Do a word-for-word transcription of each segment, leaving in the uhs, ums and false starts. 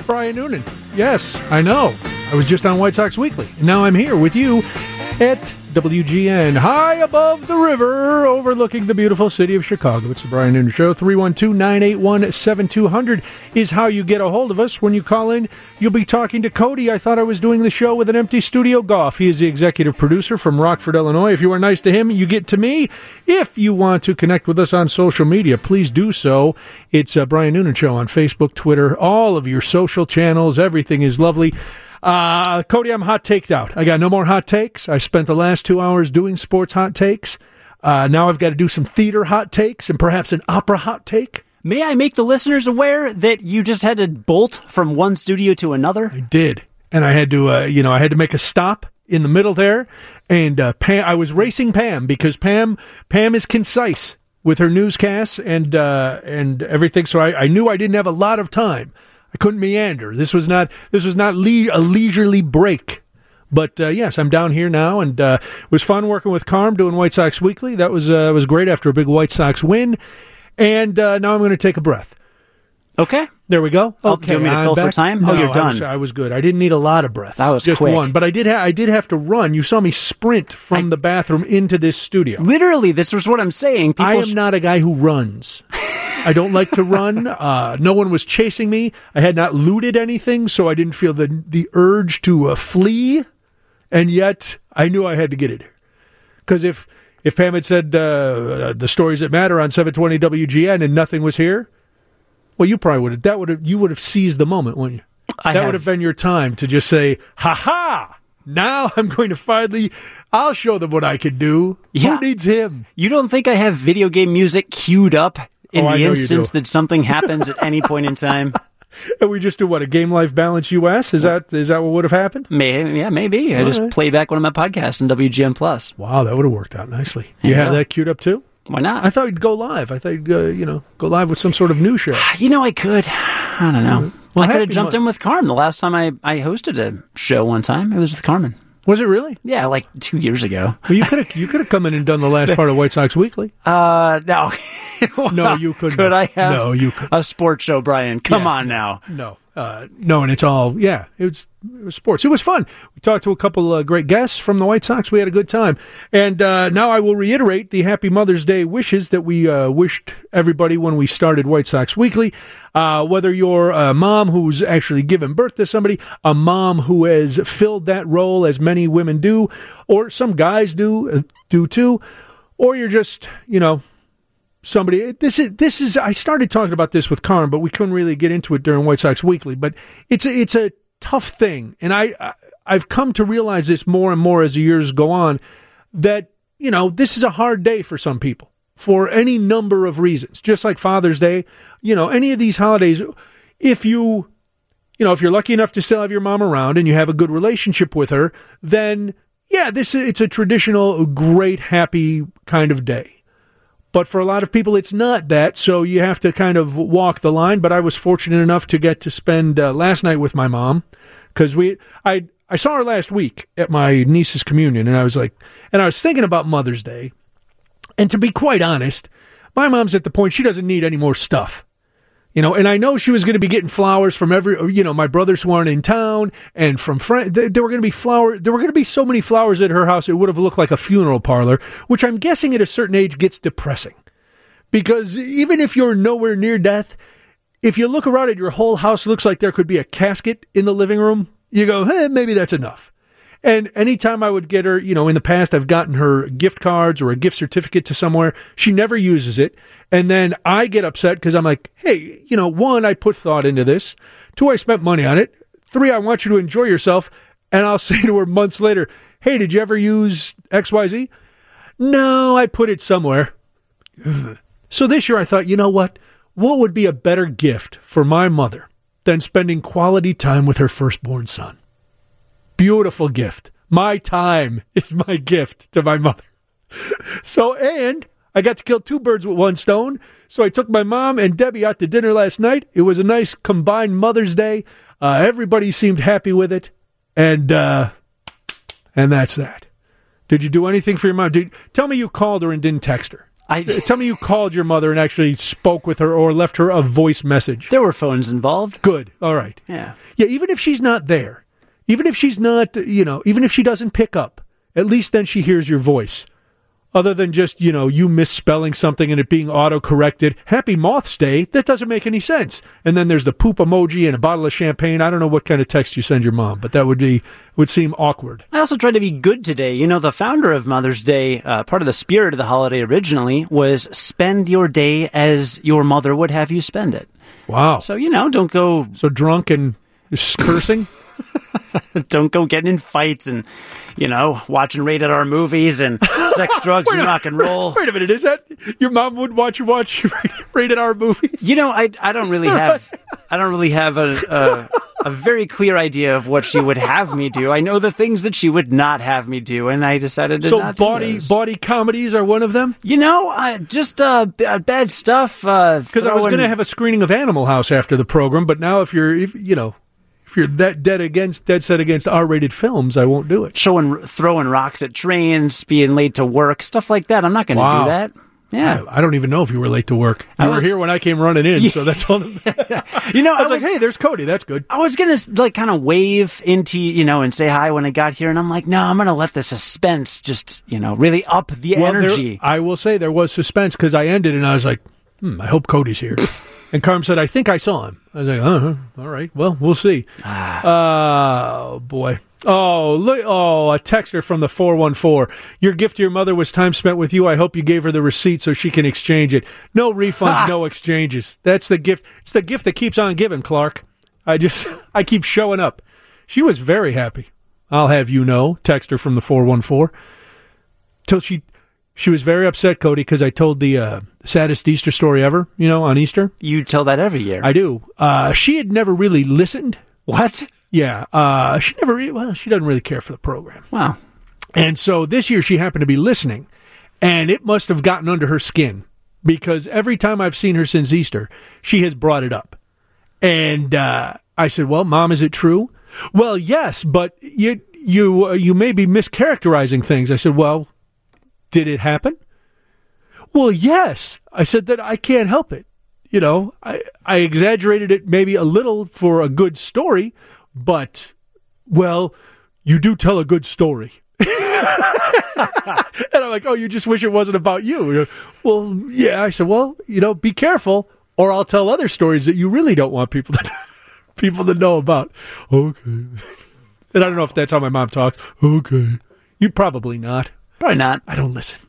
Brian Noonan. Yes, I know. I was just on White Sox Weekly. And now I'm here with you at W G N, high above the river, overlooking the beautiful city of Chicago. It's the Brian Noonan Show. three one two, nine eight one, seven two zero zero is how you get a hold of us. When you call in, you'll be talking to Cody. I thought I was doing the show with an empty studio. Goff. He is the executive producer from Rockford, Illinois. If you are nice to him, you get to me. If you want to connect with us on social media, please do so. It's uh, Brian Noonan Show on Facebook, Twitter, all of your social channels. Everything is lovely. Uh, Cody, I'm hot taked out. I got no more hot takes. I spent the last two hours doing sports hot takes. Uh, now I've got to do some theater hot takes and perhaps an opera hot take. May I make the listeners aware that you just had to bolt from one studio to another? I did. And I had to, uh, you know, I had to make a stop in the middle there. And uh, Pam, I was racing Pam because Pam, Pam is concise with her newscasts and, uh, and everything. So I, I knew I didn't have a lot of time. I couldn't meander. This was not this was not le- a leisurely break. But, uh, yes, I'm down here now, and uh, it was fun working with Carm doing White Sox Weekly. That was uh, was great after a big White Sox win. And uh, now I'm going to take a breath. Okay. There we go. Oh, okay, do you want me to I'm fill back. for time? No, oh, you're done. I was, I was good. I didn't need a lot of breaths. That was just quick. one. But I did ha- I did have to run. You saw me sprint from I, the bathroom into this studio. Literally, this was what I'm saying. People I am sh- not a guy who runs. I don't like to run. Uh, no one was chasing me. I had not looted anything, so I didn't feel the the urge to uh, flee. And yet, I knew I had to get it here. Because if, if Pam had said uh, the stories that matter on seven twenty W G N and nothing was here, well, you probably would have. That would have. You would have seized the moment, wouldn't you? I that have. would have been your time to just say, "Ha ha! Now I'm going to finally. I'll show them what I can do. Yeah. Who needs him?" You don't think I have video game music queued up in Oh, I the know you instance do. that something happens at any point in time? And we just do what, a Game Life Balance U S? Is that is that what would have happened? Maybe, yeah, maybe. I All just right. play back one of my podcasts on W G N Plus. Wow, that would have worked out nicely. Do you Yeah. have that queued up too? Why not? I thought you'd go live. I thought you'd uh, you know go live with some sort of news show. You know, I could. I don't know. Well, I could have happy jumped Mon- in with Carm. The last time I, I hosted a show one time, it was with Carmen. Was it really? Yeah, like two years ago. Well, you could have you could have come in and done the last part of White Sox Weekly. Uh, no. No, you couldn't. Could I have No, you couldn't. a sports show, Brian? Come Yeah. on now. No, uh, no, and it's all yeah. It was, it was sports. It was fun. We talked to a couple uh, great guests from the White Sox. We had a good time, and uh, now I will reiterate the Happy Mother's Day wishes that we uh, wished everybody when we started White Sox Weekly. Uh, whether you're a mom who's actually given birth to somebody, a mom who has filled that role as many women do, or some guys do uh, do too, or you're just you know. Somebody, this is this is. I started talking about this with Carm, but we couldn't really get into it during White Sox Weekly. But it's a, it's a tough thing, and I, I I've come to realize this more and more as the years go on. That you know this is a hard day for some people for any number of reasons. Just like Father's Day, you know, any of these holidays. If you, you know, if you're lucky enough to still have your mom around and you have a good relationship with her, then yeah, this it's a traditional, great, happy kind of day. But for a lot of people, it's not that, so you have to kind of walk the line. But I was fortunate enough to get to spend uh, last night with my mom, because we, I, I saw her last week at my niece's communion, and I was like, and I was thinking about Mother's Day, and to be quite honest, my mom's at the point she doesn't need any more stuff. You know, and I know she was going to be getting flowers from every, you know, my brothers who aren't in town and from friends. There were going to be flower. There were going to be so many flowers at her house, it would have looked like a funeral parlor, which I'm guessing at a certain age gets depressing. Because even if you're nowhere near death, if you look around at your whole house, it looks like there could be a casket in the living room. You go, hey, maybe that's enough. And anytime I would get her, you know, in the past, I've gotten her gift cards or a gift certificate to somewhere. She never uses it. And then I get upset because I'm like, hey, you know, one, I put thought into this. Two, I spent money on it. Three, I want you to enjoy yourself. And I'll say to her months later, hey, did you ever use X Y Z? No, I put it somewhere. So this year I thought, you know what? What would be a better gift for my mother than spending quality time with her firstborn son? Beautiful gift. My time is my gift to my mother. So, and I got to kill two birds with one stone. So I took my mom and Debbie out to dinner last night. It was a nice combined Mother's Day. Uh, everybody seemed happy with it. And, uh, and that's that. Did you do anything for your mom? Did, tell me you called her and didn't text her. I, Tell me you called your mother and actually spoke with her or left her a voice message. There were phones involved. Good. All right. Yeah. Yeah, even if she's not there, even if she's not, you know, even if she doesn't pick up, at least then she hears your voice. Other than just, you know, you misspelling something and it being auto-corrected. Happy Moth's Day, that doesn't make any sense. And then there's the poop emoji and a bottle of champagne. I don't know what kind of text you send your mom, but that would be would seem awkward. I also tried to be good today. You know, the founder of Mother's Day, uh, part of the spirit of the holiday originally, was spend your day as your mother would have you spend it. Wow. So, you know, don't go... So drunk and just cursing? Don't go getting in fights and, you know, watching rated R movies and sex, drugs, and rock and roll. Wait a minute, is that your mom would watch you watch rated R movies? You know, I I don't really have I don't really have a, a a very clear idea of what she would have me do. I know the things that she would not have me do, and I decided to so not body do those. body comedies are one of them. You know, uh, just uh, b- uh, bad stuff. Because uh, I was going to have a screening of Animal House after the program, but now if you're if you know. If you're that dead against dead set against R-rated films, I won't do it. Showing, throwing rocks at trains, being late to work, stuff like that. I'm not going to Wow. do that. Yeah, I, I don't even know if you were late to work. You I were was- here when I came running in, so that's all. That, you know, I was like, hey, there's Cody. That's good. I was gonna like kind of wave into you know and say hi when I got here, and I'm like, no, I'm gonna let the suspense just you know really up the Well, there- energy. I will say there was suspense because I ended and I was like, hmm, I hope Cody's here. And Carm said, I think I saw him. I was like, uh-huh, all right, well, we'll see. Oh, boy. Oh, look! Oh, a texter from the four one four. Your gift to your mother was time spent with you. I hope you gave her the receipt so she can exchange it. No refunds, no exchanges. That's the gift. It's the gift that keeps on giving, Clark. I just, I keep showing up. She was very happy. I'll have you know, texter from the four one four. Till she... She was very upset, Cody, because I told the uh, saddest Easter story ever, you know, on Easter. You tell that every year. I do. Uh, she had never really listened. What? Yeah. Uh, she never, re- well, she doesn't really care for the program. Wow. And so this year she happened to be listening, and it must have gotten under her skin because every time I've seen her since Easter, she has brought it up. And uh, I said, well, Mom, is it true? Well, yes, but you, you, uh, you may be mischaracterizing things. I said, well, did it happen? Well, yes. I said that I can't help it. You know, I, I exaggerated it maybe a little for a good story, but, well, you do tell a good story. And I'm like, oh, you just wish it wasn't about you. Well, yeah. I said, well, you know, be careful, or I'll tell other stories that you really don't want people to people to know about. Okay. And I don't know if that's how my mom talks. Okay. You probably not. Probably not. I don't listen.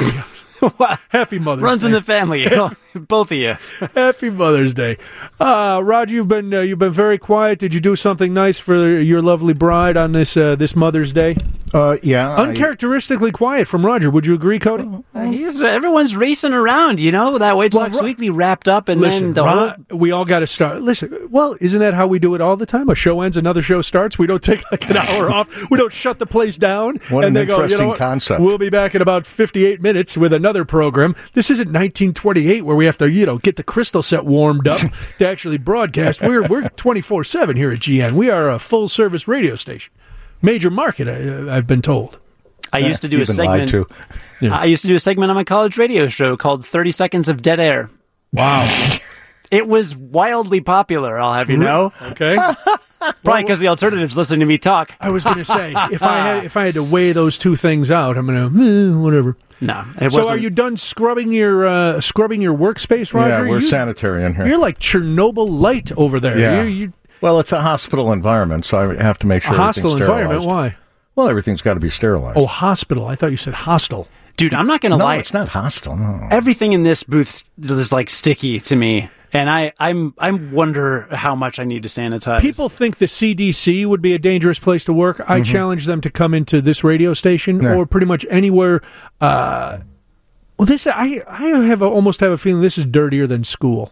What? Happy Mother's Runs Day. in the family, you know? Both of you. Happy Mother's Day. Uh, Roger, you've been uh, you've been very quiet. Did you do something nice for your lovely bride on this uh, this Mother's Day? Uh, yeah. I- Uncharacteristically quiet from Roger. Would you agree, Cody? Uh, he's, everyone's racing around, you know? That White Sox Ro- Weekly wrapped up, and Listen, then the Ro- whole... we all got to start. Listen, well, isn't that how we do it all the time? A show ends, another show starts. We don't take like an hour off. We don't shut the place down. What and an they go, you interesting know what? concept. We'll be back in about fifty-eight minutes with another program. This isn't nineteen twenty-eight where we have to, you know, get the crystal set warmed up to actually broadcast. We're we're twenty-four seven here at G N. We are a full-service radio station. Major market, I, I've been told. I used to do a You've been lied segment... to. Yeah. I used to do a segment on my college radio show called thirty seconds of Dead Air. Wow. It was wildly popular, I'll have you know. Okay. Probably because the alternative's listening to me talk. I was going to say, if I had if I had to weigh those two things out, I'm going to, eh, whatever. No, it So wasn't. are you done scrubbing your uh, scrubbing your workspace, Roger? Yeah, we're you, sanitary in here. You're like Chernobyl light over there. Yeah. You, you, Well, it's a hospital environment, so I have to make sure a hostile everything's environment. sterilized. Why? Well, everything's got to be sterilized. Oh, hospital. I thought you said hostile. Dude, I'm not going to no, lie. it's not hostile. No. Everything in this booth is like sticky to me. And I, I'm, I wonder how much I need to sanitize. People think the C D C would be a dangerous place to work. I challenge them to come into this radio station Yeah. or pretty much anywhere. Uh, well, this I I have a, almost have a feeling this is dirtier than school.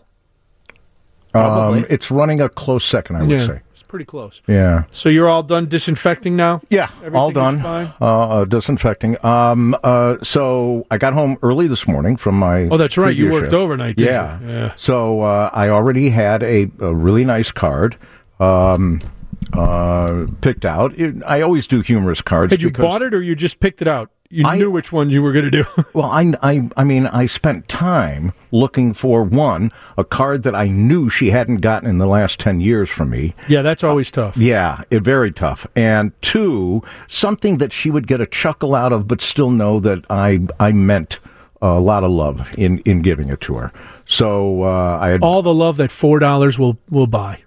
Probably. Um, it's running a close second, I would yeah, say. it's pretty close. Yeah. So you're all done disinfecting now? Yeah, all Everything is done. fine? Uh, uh, disinfecting. Um, uh, so I got home early this morning from my. Oh, that's right. You previous worked shift. overnight, didn't yeah. you? Yeah. So uh, I already had a, a really nice card um, uh, picked out. It, I always do humorous cards. Had you because- bought it or you just picked it out? you I, knew which one you were going to do. Well, I, I, I mean, I spent time looking for, one, a card that I knew she hadn't gotten in the last ten years from me. Yeah, that's always uh, tough. Yeah, it, very tough. And two, something that she would get a chuckle out of, but still know that I I meant a lot of love in, in giving it to her. So uh, I had all the love that four dollars will will buy.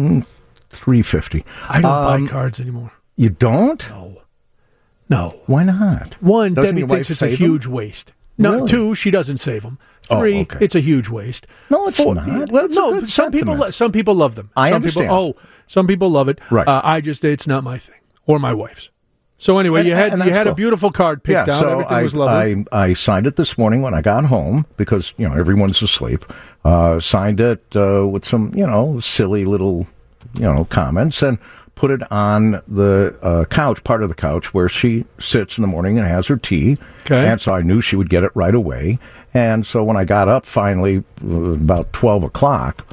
three fifty. I don't um, buy cards anymore. You don't? No. No. Why not? One, Doesn't Debbie your thinks wife it's a save huge 'em? waste. No, Really? two, she doesn't save them. Three, Oh, okay. it's a huge waste. No, it's Four, not. Well, That's a no, good some people sentiment. some people love them. I some understand. People, oh, some people love it. Right. Uh, I just it's not my thing or my wife's. So anyway, And- you had and you that's had a cool. beautiful card picked yeah, out. so Everything I, was lovely. I, I signed it this morning when I got home because, you know, everyone's asleep. Uh, signed it uh, with some, you know, silly little, you know, comments and put it on the uh, couch, part of the couch where she sits in the morning and has her tea. Okay. And so I knew she would get it right away. And so when I got up finally, uh, about twelve o'clock,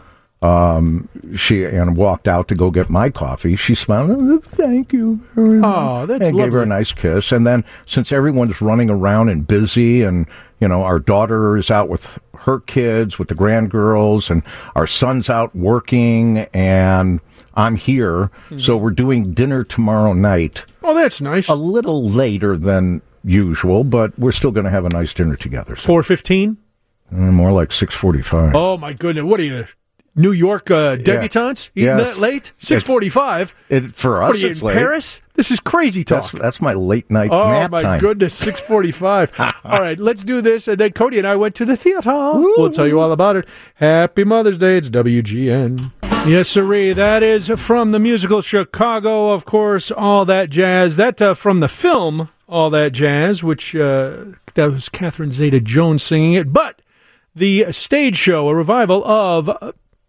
um, she and walked out to go get my coffee. She smiled, oh, thank you very much. Oh, that's and gave her a lovely. nice kiss. And then since everyone's running around and busy and, you know, our daughter is out with her kids, with the grandgirls, and our son's out working, and I'm here. Mm-hmm. So we're doing dinner tomorrow night. Oh, that's nice. A little later than usual, but we're still going to have a nice dinner together. So. four fifteen? More like six forty-five. Oh, my goodness. What are you, New York uh, debutantes? Yeah. Eating Yes. that late? six forty-five? It, for us, What are you, it's in late. Paris? This is crazy talk. That's, that's my late night Oh, nap my time. goodness, six forty-five. All right, let's do this. And then Cody and I went to the theater. Woo. We'll tell you all about it. Happy Mother's Day. It's W G N. Yes, sirree. That is from the musical Chicago, of course, All That Jazz. That uh, from the film All That Jazz, which uh, that was Catherine Zeta-Jones singing it. But the stage show, a revival of uh,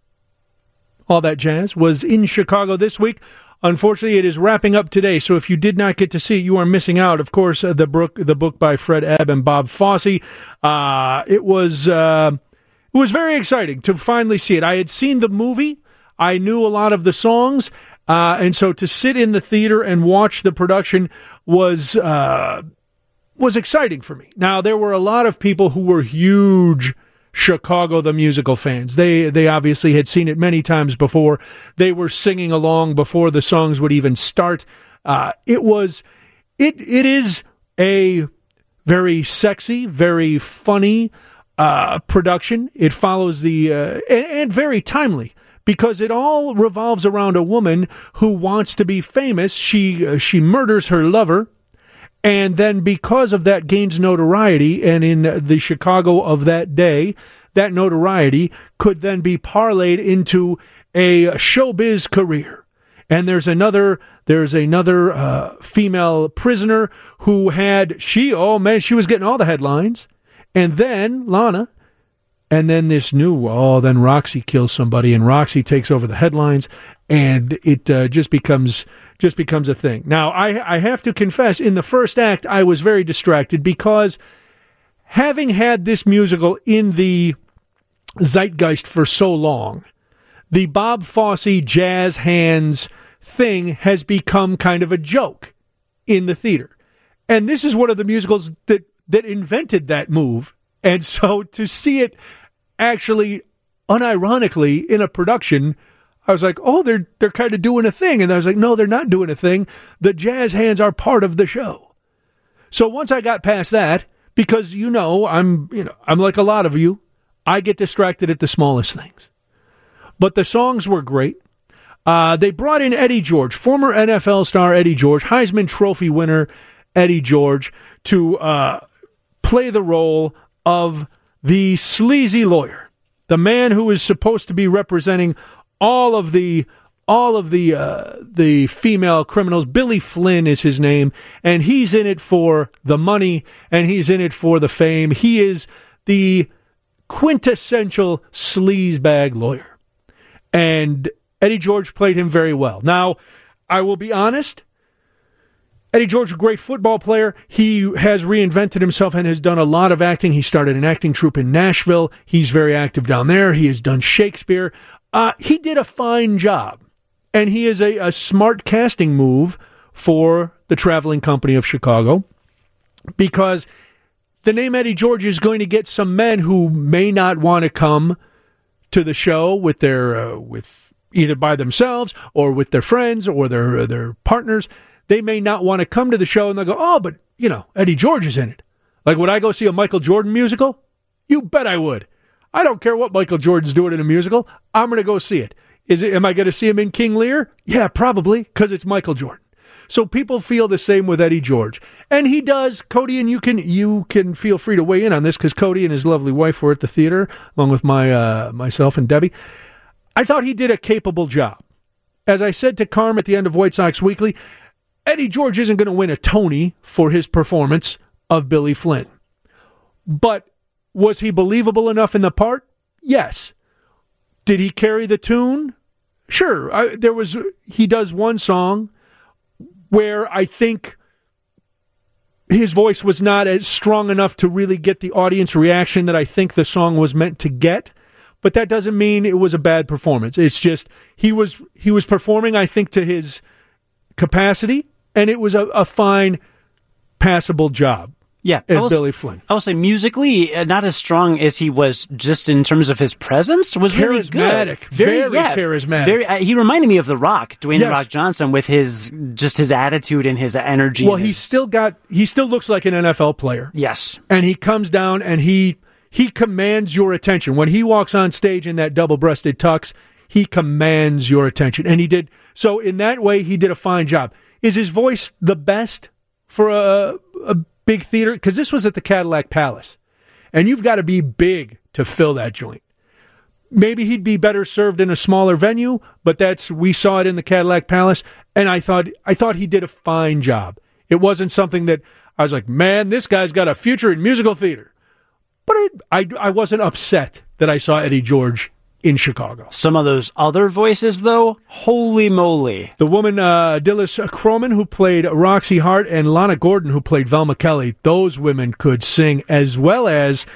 All That Jazz, was in Chicago this week. Unfortunately, it is wrapping up today, so if you did not get to see it, you are missing out. Of course, uh, the book, the book by Fred Ebb and Bob Fosse. Uh, it was uh, it was very exciting to finally see it. I had seen the movie. I knew a lot of the songs, uh, and so to sit in the theater and watch the production was uh, was exciting for me. Now, there were a lot of people who were huge Chicago the Musical fans. They they obviously had seen it many times before. They were singing along before the songs would even start. Uh, it was it it is a very sexy, very funny uh, production. It follows the uh, and, and very timely, because it all revolves around a woman who wants to be famous. She uh, she murders her lover, and then because of that gains notoriety, and in the Chicago of that day, that notoriety could then be parlayed into a showbiz career. And there's another there's another uh, female prisoner who had, she, oh man, she was getting all the headlines. And then Lana, and then this new, oh, then Roxy kills somebody, and Roxy takes over the headlines, and it uh, just becomes just becomes a thing. Now, I, I have to confess, in the first act, I was very distracted because having had this musical in the zeitgeist for so long, the Bob Fosse jazz hands thing has become kind of a joke in the theater. And this is one of the musicals that, that invented that move. And so to see it actually, unironically, in a production, I was like, oh, they're they're kind of doing a thing. And I was like, no, they're not doing a thing. The jazz hands are part of the show. So once I got past that, because, you know, I'm, you know, I'm like a lot of you, I get distracted at the smallest things. But the songs were great. Uh, they brought in Eddie George, former N F L star Eddie George, Heisman Trophy winner Eddie George, to uh, play the role of the sleazy lawyer, the man who is supposed to be representing all of the all of the uh, the female criminals. Billy Flynn is his name, and he's in it for the money, and he's in it for the fame. He is the quintessential sleazebag lawyer, and Eddie George played him very well. Now, I will be honest, Eddie George, a great football player. He has reinvented himself and has done a lot of acting. He started an acting troupe in Nashville. He's very active down there. He has done Shakespeare. Uh, he did a fine job, and he is a, a smart casting move for the Traveling Company of Chicago. because the name Eddie George is going to get some men who may not want to come to the show with their uh, with either by themselves or with their friends or their uh, their partners. They may not want to come to the show, and they'll go, oh, but, you know, Eddie George is in it. Like, would I go see a Michael Jordan musical? You bet I would. I don't care what Michael Jordan's doing in a musical. I'm going to go see it. Is it? Am I going to see him in King Lear? Yeah, probably, because it's Michael Jordan. So people feel the same with Eddie George. And he does. Cody, and you can you can feel free to weigh in on this, because Cody and his lovely wife were at the theater, along with my uh, myself and Debbie. I thought he did a capable job. As I said to Carm at the end of White Sox Weekly, Eddie George isn't going to win a Tony for his performance of Billy Flynn. But was he believable enough in the part? Yes. Did he carry the tune? Sure. I, there was. He does one song where I think his voice was not as strong enough to really get the audience reaction that I think the song was meant to get. But that doesn't mean it was a bad performance. It's just he was he was performing, I think, to his capacity, and it was a, a fine, passable job. Yeah, as will, Billy Flynn. I will say musically, uh, not as strong as he was just in terms of his presence. Was really good. Charismatic, very, very yeah, charismatic. Very, uh, he reminded me of The Rock, Dwayne yes. The Rock Johnson, with his just his attitude and his energy. Well, his... he's still got. He still looks like an N F L player. Yes, and he comes down and he he commands your attention when he walks on stage in that double-breasted tux. He commands your attention, and he did so in that way. He did a fine job. Is his voice the best for a? a big theater, because this was at the Cadillac Palace, and you've got to be big to fill that joint. Maybe he'd be better served in a smaller venue, but that's we saw it in the Cadillac Palace, and I thought I thought he did a fine job. It wasn't something that I was like, man, this guy's got a future in musical theater. But it, I I wasn't upset that I saw Eddie George in Chicago. Some of those other voices, though, holy moly. The woman, uh, Dilys Croman, who played Roxy Hart, and Lana Gordon, who played Velma Kelly, those women could sing, as well as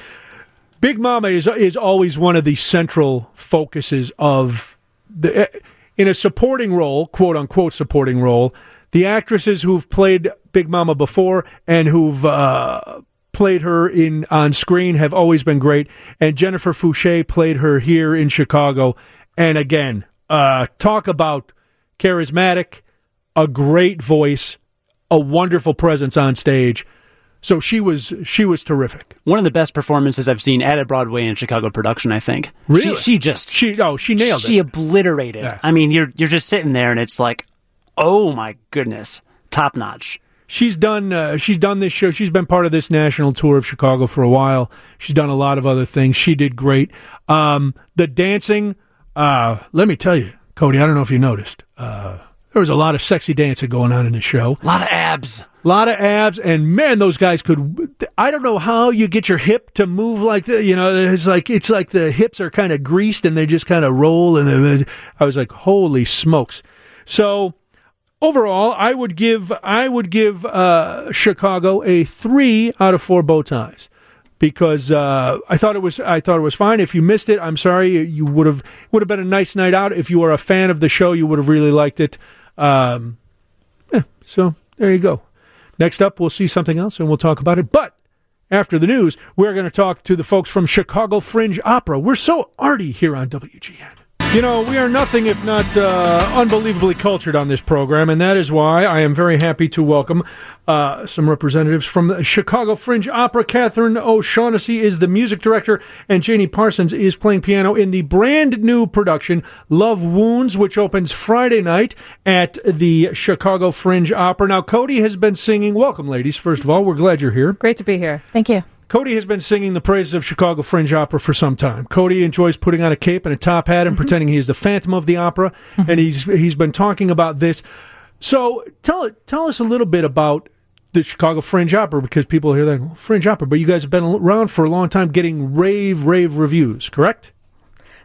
Big Mama is is always one of the central focuses of, the in a supporting role, quote-unquote supporting role, the actresses who've played Big Mama before and who've uh, played her in on screen have always been great, and Jennifer Fouché played her here in Chicago. And again, uh, talk about charismatic, a great voice, a wonderful presence on stage. So she was she was terrific. One of the best performances I've seen at a Broadway and Chicago production, I think. Really? She, she just she oh she nailed she it. She obliterated. Yeah. I mean, you're you're just sitting there, and it's like, oh my goodness, top notch. She's done. Uh, she's done this show. She's been part of this national tour of Chicago for a while. She's done a lot of other things. She did great. Um, the dancing. Uh, let me tell you, Cody. I don't know if you noticed. Uh, there was a lot of sexy dancing going on in the show. A lot of abs. A lot of abs, and man, those guys could. I don't know how you get your hip to move like that. You know, it's like it's like the hips are kind of greased and they just kind of roll. And I was like, holy smokes! So. Overall, I would give I would give uh, Chicago a three out of four bow ties, because uh, I thought it was I thought it was fine. If you missed it, I'm sorry. You would have would have been a nice night out. If you were a fan of the show, you would have really liked it. Um, yeah, so there you go. Next up, we'll see something else and we'll talk about it. But after the news, we're going to talk to the folks from Chicago Fringe Opera. We're so arty here on W G N. You know, we are nothing if not uh, unbelievably cultured on this program, and that is why I am very happy to welcome uh, some representatives from the Chicago Fringe Opera. Catherine O'Shaughnessy is the music director, and Janie Parsons is playing piano in the brand new production, Love Wounds, which opens Friday night at the Chicago Fringe Opera. Now, Cody has been singing. Welcome, ladies. First of all, we're glad you're here. Great to be here. Thank you. Cody has been singing the praises of Chicago Fringe Opera for some time. Cody enjoys putting on a cape and a top hat and mm-hmm. pretending he is the Phantom of the Opera, mm-hmm. and he's he's been talking about this. So tell tell us a little bit about the Chicago Fringe Opera, because people hear that, Fringe Opera, but you guys have been around for a long time getting rave, rave reviews, correct?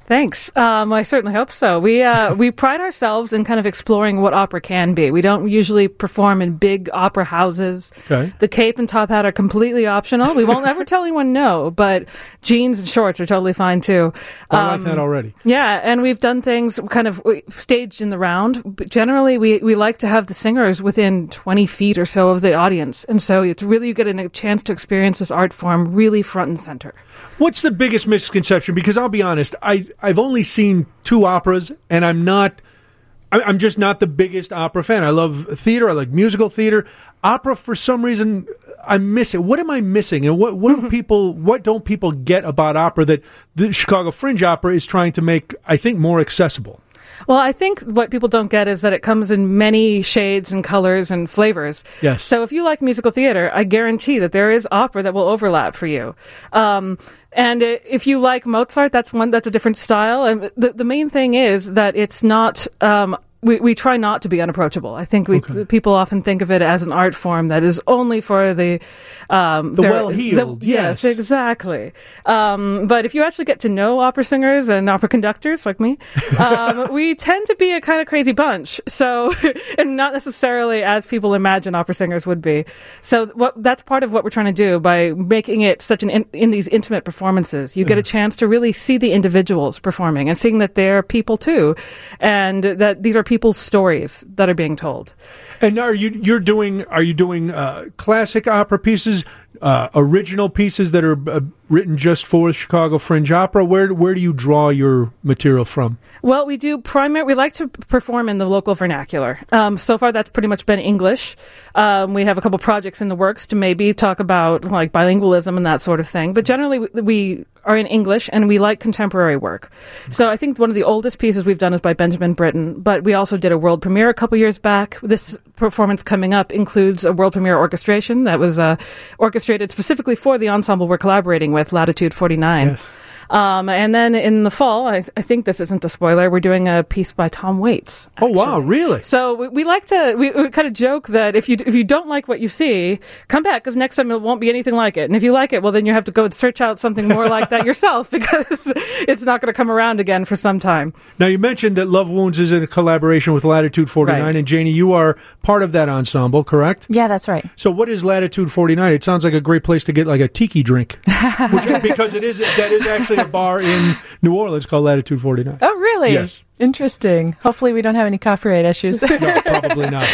Thanks. Um, I certainly hope so. We uh, we pride ourselves in kind of exploring what opera can be. We don't usually perform in big opera houses. Okay. The cape and top hat are completely optional. We won't ever tell anyone no, but jeans and shorts are totally fine too. Um, I like that already. Yeah, and we've done things kind of staged in the round. But generally, we, we like to have the singers within twenty feet or so of the audience. And so it's really, you get a chance to experience this art form really front and center. What's the biggest misconception? Because I'll be honest, I, I've only seen two operas, and I'm not, I'm just not the biggest opera fan. I love theater. I like musical theater. Opera, for some reason, I miss it. What am I missing? And what, what do people, what don't people get about opera that the Chicago Fringe Opera is trying to make, I think, more accessible? Well, I think what people don't get is that it comes in many shades and colors and flavors. Yes. So if you like musical theater, I guarantee that there is opera that will overlap for you. Um, and if you like Mozart, that's one, that's a different style. And the, the main thing is that it's not, um, We, we try not to be unapproachable. I think we Okay. people often think of it as an art form that is only for the um, The very- well-heeled, the- yes. Yes, exactly. Um, but if you actually get to know opera singers and opera conductors like me, um, we tend to be a kind of crazy bunch. So, and not necessarily as people imagine opera singers would be. So, what that's part of what we're trying to do by making it such an in, in these intimate performances. You get a chance to really see the individuals performing and seeing that they're people too, and that these are people's stories that are being told. And are you you're doing are you doing uh, classic opera pieces, uh, original pieces that are uh, written just for Chicago Fringe Opera? Where where do you draw your material from? Well, we do primary. We like to perform in the local vernacular. Um, so far, that's pretty much been English. Um, we have a couple projects in the works to maybe talk about like bilingualism and that sort of thing. But generally, we, we are in English, and we like contemporary work. So I think one of the oldest pieces we've done is by Benjamin Britten. But we also did a world premiere a couple years back. This performance coming up includes a world premiere orchestration that was uh, orchestrated specifically for the ensemble we're collaborating with, Latitude forty-nine. Yes. Um, and then in the fall, I, I think this isn't a spoiler, we're doing a piece by Tom Waits. Oh, wow, actually. really? So we, we like to, we, we kind of joke that if you if you don't like what you see, come back, because next time it won't be anything like it. And if you like it, well, then you have to go and search out something more like that yourself, because it's not going to come around again for some time. Now, you mentioned that Love Wounds is in a collaboration with Latitude forty-nine, Right. and Janie, you are part of that ensemble, correct? Yeah, that's right. So what is Latitude forty-nine? It sounds like a great place to get like a tiki drink, which, because it is that is actually a bar in New Orleans called Latitude forty-nine. Oh, really? Yes. Interesting. Hopefully we don't have any copyright issues. No, probably not.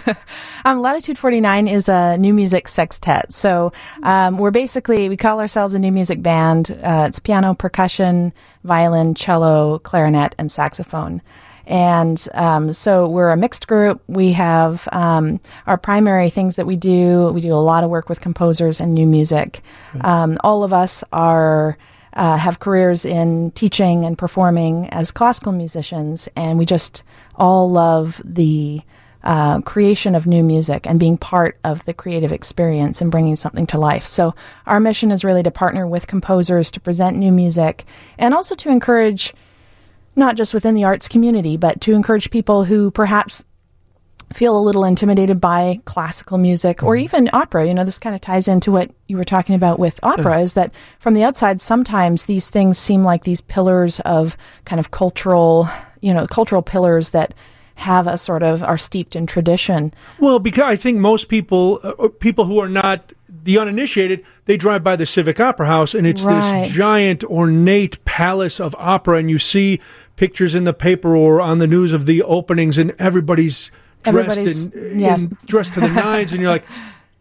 um, Latitude forty-nine is a new music sextet. So um, we're basically, we call ourselves a new music band. Uh, it's piano, percussion, violin, cello, clarinet, and saxophone. And um, so we're a mixed group. We have um, our primary things that we do. We do a lot of work with composers and new music. Um, all of us are uh, have careers in teaching and performing as classical musicians, and we just all love the uh, creation of new music and being part of the creative experience and bringing something to life. So our mission is really to partner with composers to present new music, and also to encourage, not just within the arts community, but to encourage people who perhaps feel a little intimidated by classical music or even opera. You know, this kind of ties into what you were talking about with opera, is that from the outside, sometimes these things seem like these pillars of kind of cultural, you know, cultural pillars that have a sort of, are steeped in tradition. Well, because I think most people, uh, people who are not the uninitiated, they drive by the Civic Opera House, and it's Right. this giant, ornate palace of opera, and you see pictures in the paper or on the news of the openings, and everybody's dressed Everybody's- in, yes. in dressed to the nines, and you're like,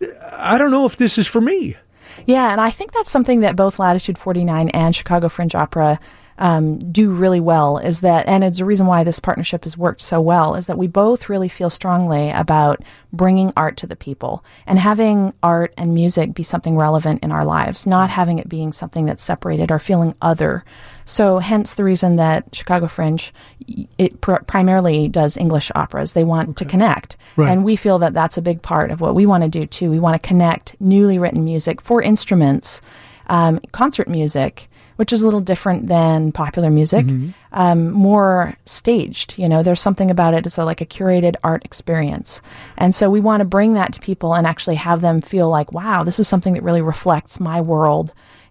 I don't know if this is for me. Yeah, and I think that's something that both Latitude forty-nine and Chicago Fringe Opera um, do really well, is that, and it's the reason why this partnership has worked so well, is that we both really feel strongly about bringing art to the people and having art and music be something relevant in our lives, not having it being something that's separated or feeling other. So hence the reason that Chicago Fringe, it pr- primarily does English operas. They want to connect. Right. And we feel that that's a big part of what we want to do too. We want to connect newly written music for instruments, um, concert music, which is a little different than popular music, Mm-hmm. um, more staged. You know, there's something about it. It's a, like a curated art experience. And so we want to bring that to people and actually have them feel like, wow, this is something that really reflects my world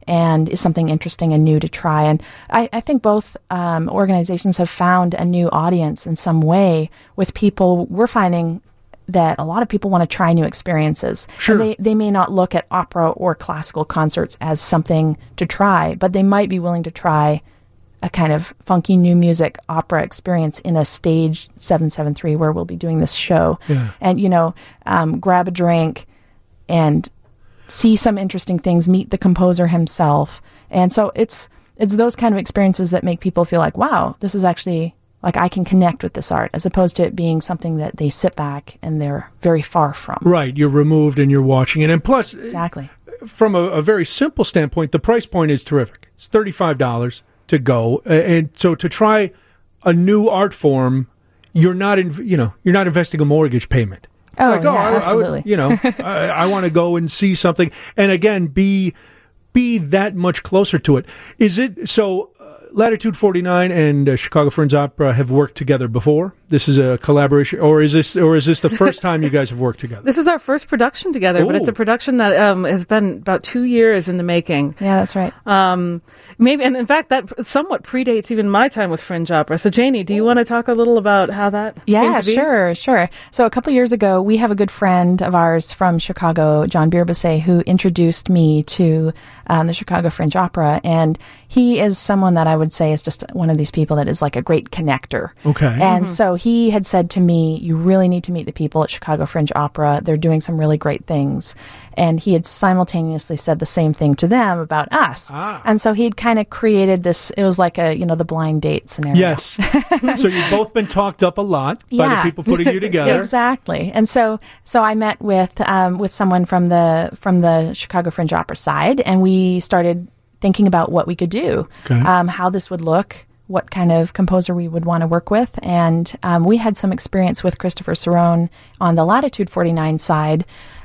and is something interesting and new to try. And I, I think both um, organizations have found a new audience in some way with people. We're finding that a lot of people want to try new experiences. Sure. And they, they may not look at opera or classical concerts as something to try, but they might be willing to try a kind of funky new music opera experience in a stage seven seven three where we'll be doing this show. Yeah. And, you know, um, grab a drink and see some interesting things, meet the composer himself. And so it's it's those kind of experiences that make people feel like, wow, this is actually, like, I can connect with this art, as opposed to it being something that they sit back and they're very far from. Right, you're removed and you're watching it. And plus, exactly, from a, a very simple standpoint, the price point is terrific. It's thirty-five dollars to go. And so to try a new art form, you're not, in, you know, you're not investing a mortgage payment. Oh, like, yeah, I, absolutely. I would, you know, I, I want to go and see something. And again, be be that much closer to it. Is it so? Uh, Latitude forty-nine and uh, Chicago Fringe Opera have worked together before. This is a collaboration, or is this, or is this the first time you guys have worked together? This is our first production together, Ooh. but it's a production that um, has been about two years in the making. Yeah, that's right. Um, maybe, and in fact, that somewhat predates even my time with Fringe Opera. So, Janie, do you want to talk a little about how that? Yeah, came to be? sure, sure. So, a couple years ago, we have a good friend of ours from Chicago, John Birbase, who introduced me to um, the Chicago Fringe Opera, and he is someone that I would say is just one of these people that is like a great connector. Okay. And Mm-hmm. so he had said to me, you really need to meet the people at Chicago Fringe Opera. They're doing some really great things. And he had simultaneously said the same thing to them about us. Ah. And so he'd kind of created this, it was like a, you know, the blind date scenario. Yes. So you've both been talked up a lot by Yeah. the people putting you together. Exactly. And so so I met with um, with someone from the from the Chicago Fringe Opera side, and we started thinking about what we could do, Okay. um, how this would look, what kind of composer we would want to work with. And um, we had some experience with Christopher Cerrone on the Latitude forty-nine side.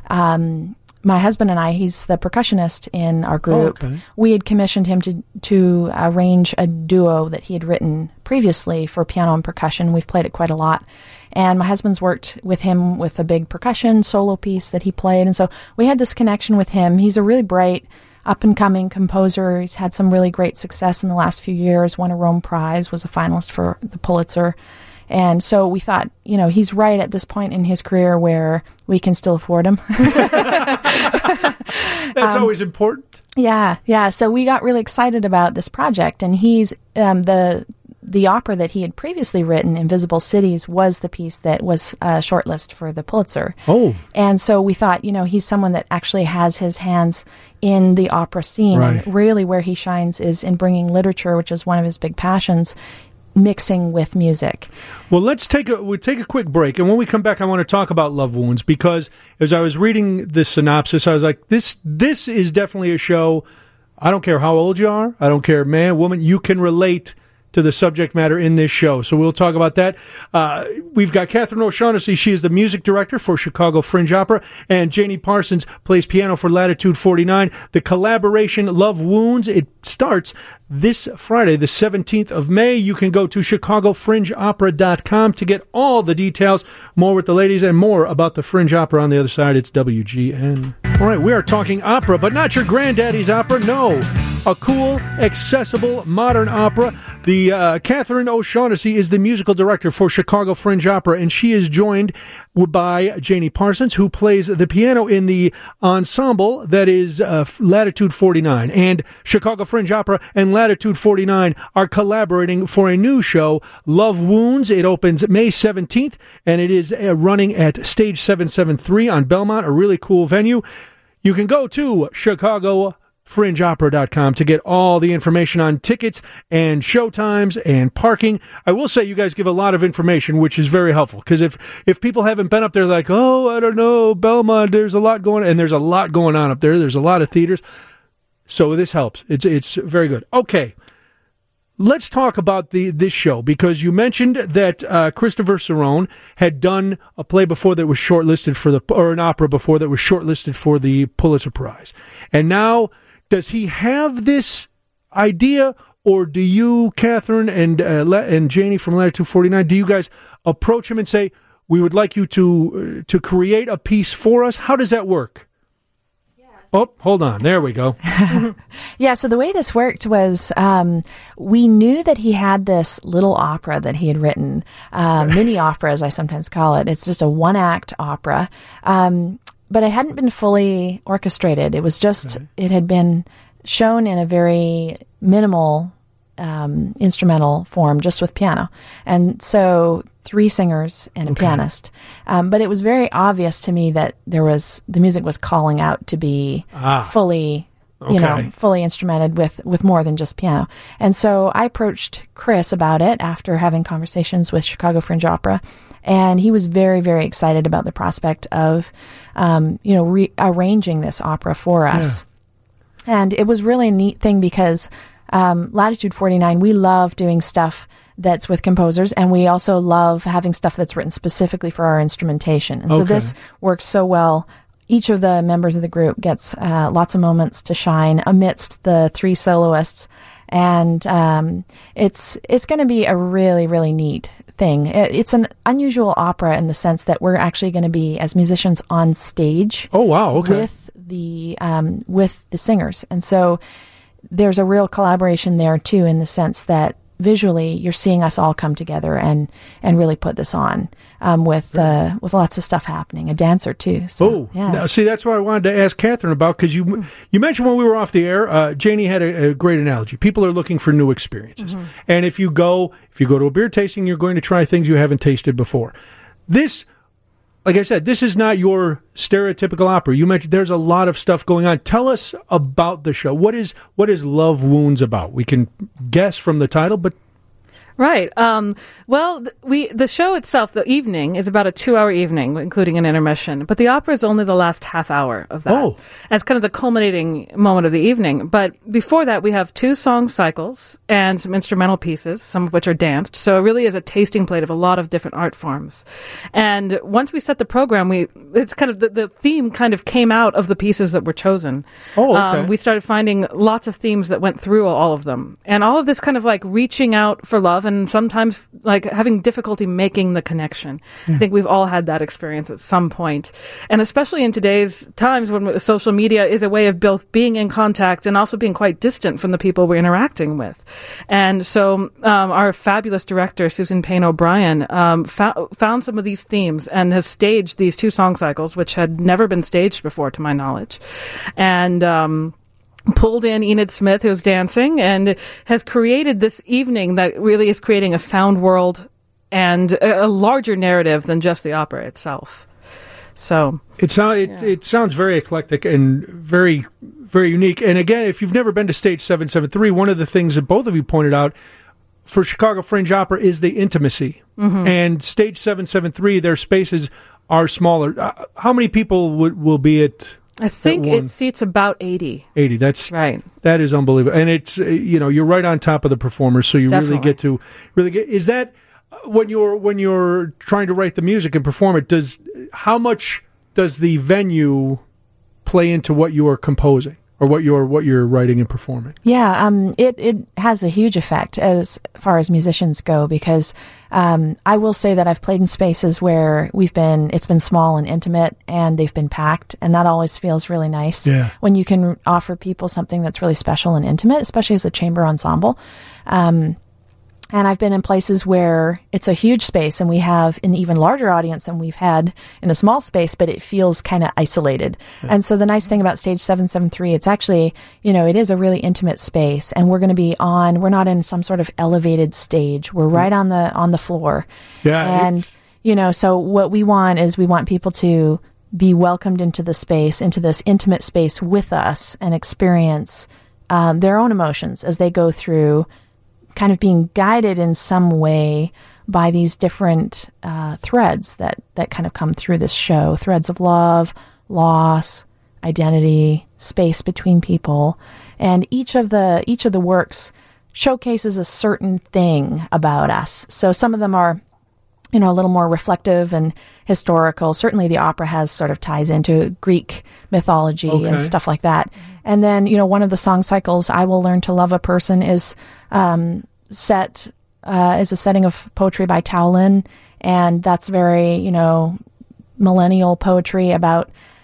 Um, my husband and I, he's the percussionist in our group. Oh, okay. We had commissioned him to to arrange a duo that he had written previously for piano and percussion. We've played it quite a lot. And my husband's worked with him with a big percussion solo piece that he played. And so we had this connection with him. He's a really bright, up-and-coming composer. He's had some really great success in the last few years, won a Rome Prize, was a finalist for the Pulitzer. And so we thought, you know, he's right at this point in his career where we can still afford him. That's Um, always important. Yeah, yeah. So we got really excited about this project, and he's um, the the opera that he had previously written, Invisible Cities, was the piece that was uh, shortlisted for the Pulitzer. Oh. And so we thought, you know, he's someone that actually has his hands in the opera scene, Right. and really where he shines is in bringing literature, which is one of his big passions, mixing with music. Well, let's take a we'll take a quick break, and when we come back, I want to talk about Love Wounds, because as I was reading the synopsis, I was like, this this is definitely a show. I don't care how old you are. I don't care, man, woman. You can relate to the subject matter in this show. So we'll talk about that. Uh, we've got Catherine O'Shaughnessy. She is the music director for Chicago Fringe Opera, and Janie Parsons plays piano for Latitude forty-nine. The collaboration Love Wounds, it starts this Friday, the seventeenth of May. You can go to chicago fringe opera dot com to get all the details. More with the ladies and more about the Fringe Opera on the other side. It's W G N. All right, we are talking opera, but not your granddaddy's opera. No, a cool, accessible, modern opera. The uh, Catherine O'Shaughnessy is the musical director for Chicago Fringe Opera, and she is joined by Janie Parsons, who plays the piano in the ensemble that is uh, Latitude forty-nine. And Chicago Fringe Opera and Latitude forty-nine are collaborating for a new show, Love Wounds. It opens May seventeenth, and it is uh, running at Stage seven seventy-three on Belmont, a really cool venue. You can go to Chicago fringe opera dot com to get all the information on tickets and show times and parking. I will say you guys give a lot of information, which is very helpful, because if, if people haven't been up there, like, oh, I don't know, Belmont, there's a lot going on, and there's a lot going on up there. There's a lot of theaters. So this helps. It's it's very good. Okay. Let's talk about the this show, because you mentioned that uh, Christopher Cerrone had done a play before that was shortlisted for the, or an opera before that was shortlisted for the Pulitzer Prize. And now, does he have this idea, or do you, Catherine and uh, Le- and Janie from Latitude forty-nine, do you guys approach him and say, we would like you to uh, to create a piece for us? How does that work? Oh, hold on. There we go. Yeah, so the way this worked was um, we knew that he had this little opera that he had written, uh, mini opera, as I sometimes call it. It's just a one-act opera, um, but it hadn't been fully orchestrated. It was just, okay. It had been shown in a very minimal um, instrumental form, just with piano. And so three singers and a okay. pianist. Um, but it was very obvious to me that there was, the music was calling out to be ah. fully... you okay. know, fully instrumented with, with more than just piano. And so I approached Chris about it after having conversations with Chicago Fringe Opera, and he was very, very excited about the prospect of, um, you know, rearranging this opera for us. Yeah. And it was really a neat thing because um, Latitude forty-nine, we love doing stuff that's with composers, and we also love having stuff that's written specifically for our instrumentation. And so okay. this works so well. Each of the members of the group gets uh, lots of moments to shine amidst the three soloists, and um, it's it's going to be a really, really neat thing. It, it's an unusual opera in the sense that we're actually going to be, as musicians, on stage. Oh, wow, okay. With the um, with the singers, and so there's a real collaboration there too, in the sense that visually you're seeing us all come together and and really put this on um, with uh, with lots of stuff happening, a dancer too. So, oh, yeah. Now, see, that's what I wanted to ask Catherine about, because you you mentioned when we were off the air, uh, Janie had a, a great analogy. People are looking for new experiences, mm-hmm. and if you go if you go to a beer tasting, you're going to try things you haven't tasted before. This, like I said, this is not your stereotypical opera. You mentioned there's a lot of stuff going on. Tell us about the show. What is what is Love Wounds about? We can guess from the title, but Right. Um, well, th- we the show itself, the evening, is about a two-hour evening, including an intermission. But the opera is only the last half hour of that. Oh. And it's kind of the culminating moment of the evening. But before that, we have two song cycles and some instrumental pieces, some of which are danced. So it really is a tasting plate of a lot of different art forms. And once we set the program, we it's kind of the, the theme kind of came out of the pieces that were chosen. Oh, okay. Um, we started finding lots of themes that went through all of them, and all of this kind of like reaching out for love. And sometimes like having difficulty making the connection. Yeah. I think we've all had that experience at some point. And especially in today's times when social media is a way of both being in contact and also being quite distant from the people we're interacting with. And so um, our fabulous director, Susan Payne O'Brien, um, fo- found some of these themes and has staged these two song cycles, which had never been staged before to my knowledge. And um pulled in Enid Smith, who's dancing, and has created this evening that really is creating a sound world and a, a larger narrative than just the opera itself. So it's not, it, yeah. it sounds very eclectic and very, very unique. And again, if you've never been to Stage seven seventy-three, one of the things that both of you pointed out for Chicago Fringe Opera is the intimacy. Mm-hmm. And Stage seven seventy-three, their spaces are smaller. Uh, how many people would, will be at... I think it seats about eighty. eighty, that's right. That is unbelievable. And it's, you know, you're right on top of the performers, so you Definitely. really get to, really get, is that, when you're, when you're trying to write the music and perform it, does, how much does the venue play into what you are composing? Or what you're what you're writing and performing? Yeah, um, it it has a huge effect as far as musicians go, because um, I will say that I've played in spaces where we've been it's been small and intimate, and they've been packed, and that always feels really nice. Yeah. When you can offer people something that's really special and intimate, especially as a chamber ensemble. Um, And I've been in places where it's a huge space and we have an even larger audience than we've had in a small space, but it feels kind of isolated. Yeah. And so the nice thing about Stage seven seventy-three, it's actually, you know, it is a really intimate space, and we're going to be on, we're not in some sort of elevated stage. We're right on the, on the floor. Yeah. And, you know, so what we want is we want people to be welcomed into the space, into this intimate space with us, and experience um, their own emotions as they go through, kind of being guided in some way by these different uh, threads that, that kind of come through this show. Threads of love, loss, identity, space between people. And each of the each of the works showcases a certain thing about us. So some of them are, you know, a little more reflective and historical. Certainly the opera has sort of ties into Greek mythology okay. and stuff like that. And then, you know, one of the song cycles, I Will Learn to Love a Person, is um, set uh, is a setting of poetry by Tao Lin. And that's very, you know, millennial poetry about,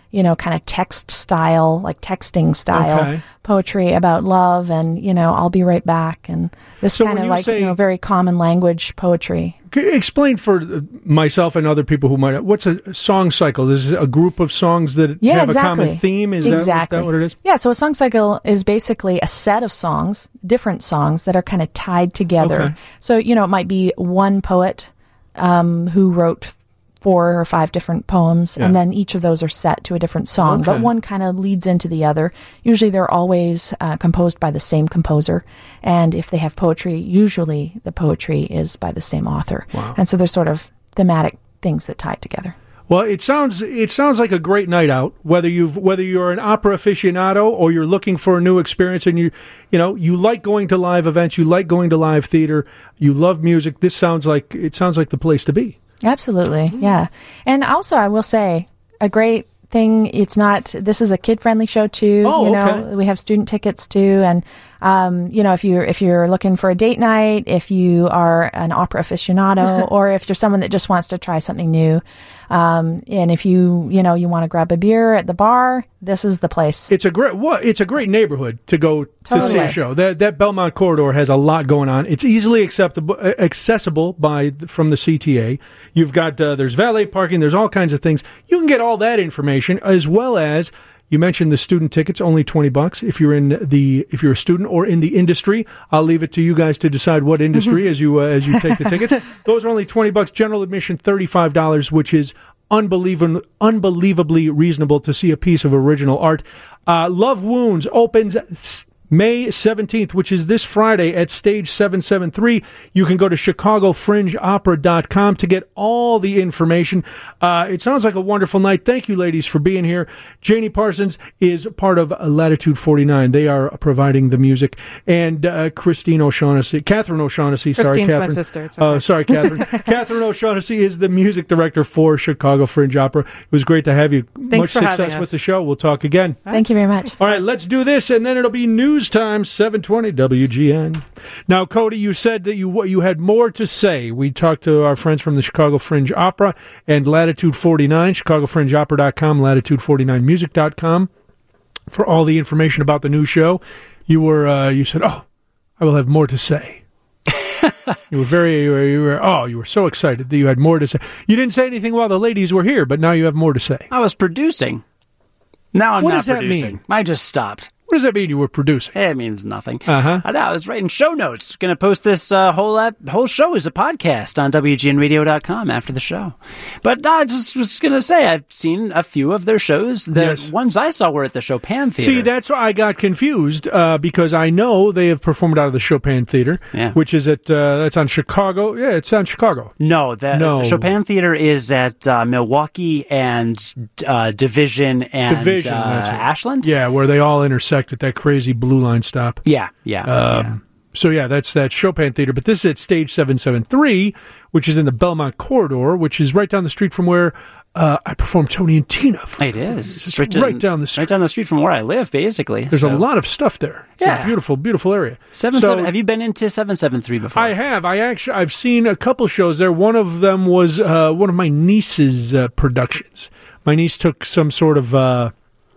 you know, kind of text style, like texting style Okay. poetry about love and, you know, I'll be right back. And this So kind when of you like, say- you know, very common language poetry. C- Explain for uh, myself and other people who might. What's a song cycle? This is a group of songs that Yeah, have exactly. a common theme. Is exactly. that, what, that what it is? Yeah, so a song cycle is basically a set of songs, different songs that are kind of tied together. Okay. So, you know, it might be one poet um, who wrote four or five different poems, Yeah. and then each of those are set to a different song, Okay. but one kind of leads into the other. Usually they're always uh, composed by the same composer, and if they have poetry, usually the poetry is by the same author. Wow. And so they're sort of thematic things that tie it together. Well, it sounds it sounds like a great night out. Whether you've whether you're an opera aficionado or you're looking for a new experience, and you you know you like going to live events, you like going to live theater, you love music. This sounds like it sounds like the place to be. Absolutely, yeah. And also, I will say, a great thing, it's not, this is a kid-friendly show, too. Oh, you know, okay. we have student tickets, too. And, um, you know, if you're, if you're looking for a date night, if you are an opera aficionado, or if you're someone that just wants to try something new, um, and if you, you know, you want to grab a beer at the bar, this is the place. It's a great what it's a great neighborhood to go to see a Totally. show. That that Belmont corridor has a lot going on. It's easily acceptable uh, accessible by from the C T A. You've got uh, there's valet parking. There's all kinds of things. You can get all that information as well as. You mentioned the student tickets, only twenty bucks. If you're in the, if you're a student or in the industry, I'll leave it to you guys to decide what industry as you uh, as you take the tickets. Those are only twenty bucks. General admission thirty-five dollars, which is unbelievably unbelievably reasonable to see a piece of original art. Uh, Love Wounds opens s- May seventeenth, which is this Friday at Stage seven seventy-three. You can go to chicago fringe opera dot com to get all the information. Uh, it sounds like a wonderful night. Thank you, ladies, for being here. Janie Parsons is part of Latitude forty-nine. They are providing the music. And uh, Christine O'Shaughnessy, Catherine O'Shaughnessy, sorry, Christine's my Catherine. sister. It's Oh, okay. sorry, Catherine. Catherine O'Shaughnessy is the music director for Chicago Fringe Opera. It was great to have you. Much for having success us. with the show. We'll talk again. Thank you very much. All right, let's do this, and then it'll be news time, seven twenty W G N. Now, Cody, you said that you you had more to say. We talked to our friends from the Chicago Fringe Opera and Latitude forty-nine, chicago fringe opera dot com, latitude forty-nine music dot com, for all the information about the new show. You were uh, you said, "Oh, I will have more to say." You were very, you were, you were, oh, you were so excited that you had more to say. You didn't say anything while the ladies were here, but now you have more to say. I was producing. Now I'm What not does that producing. mean? I just stopped. What does that mean you were producing? It means nothing. Uh-huh. I know, I was writing show notes. Going to post this uh, whole ep- whole show as a podcast on W G N radio dot com after the show. But I just was going to say, I've seen a few of their shows. The Yes. ones I saw were at the Chopin Theater. See, that's why I got confused uh, because I know they have performed out of the Chopin Theater, Yeah. which is at uh, that's on Chicago. Yeah, it's on Chicago. No, the No. Chopin Theater is at uh, Milwaukee and uh, Division and Division, uh, that's it. Ashland. Yeah, where they all intersect at that crazy blue line stop. Yeah, yeah. Um, yeah. So yeah, that's that Chopin Theater. But this is at Stage seven seventy-three, which is in the Belmont corridor, which is right down the street from where uh, I performed Tony and Tina. It is. It's It's right down the street. Right down the street from where I live, basically. There's So- a lot of stuff there. It's a Yeah. beautiful, beautiful area. Seven, So- seven, have you been into seven seven three before? I have. I actually I've seen a couple shows there. One of them was uh, one of my niece's uh, productions. My niece took some sort of uh,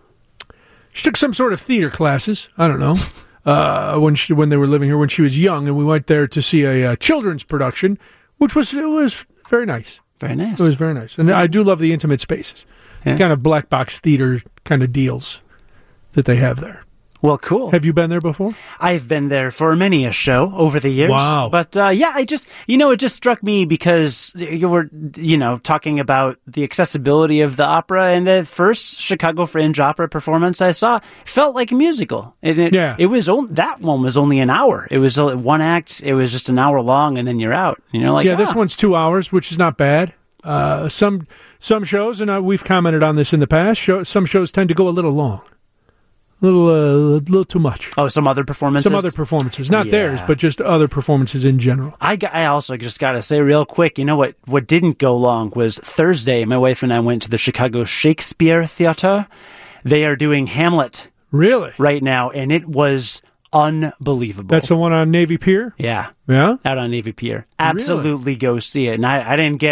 she took some sort of theater classes. I don't know uh, when she when they were living here when she was young, and we went there to see a uh, children's production, which was it was very nice. Very nice. It was very nice, and I do love the intimate spaces, Yeah. kind of black box theater kind of deals that they have there. Well, cool. Have you been there before? I've been there for many a show over the years. Wow. But, uh, yeah, I just, you know, it just struck me because you were, you know, talking about the accessibility of the opera, and the first Chicago Fringe Opera performance I saw felt like a musical. And it, Yeah. it was, on, that one was only an hour. It was uh, one act. It was just an hour long, and then you're out. And you're like, Yeah, this "Ah." one's two hours, which is not bad. Uh, some some shows, and uh, we've commented on this in the past. Show, some shows tend to go a little long, a little uh, a little too much. Oh, some other performances? Some other performances, not Yeah. theirs, but just other performances in general. I, got- I also just got to say real quick, you know what, what didn't go long was Thursday. My wife and I went to the Chicago Shakespeare Theater. They are doing Hamlet Really? right now, and it was unbelievable. That's the one on Navy Pier. yeah, Yeah. out on Navy Pier. Absolutely go see it. And I, I didn't get,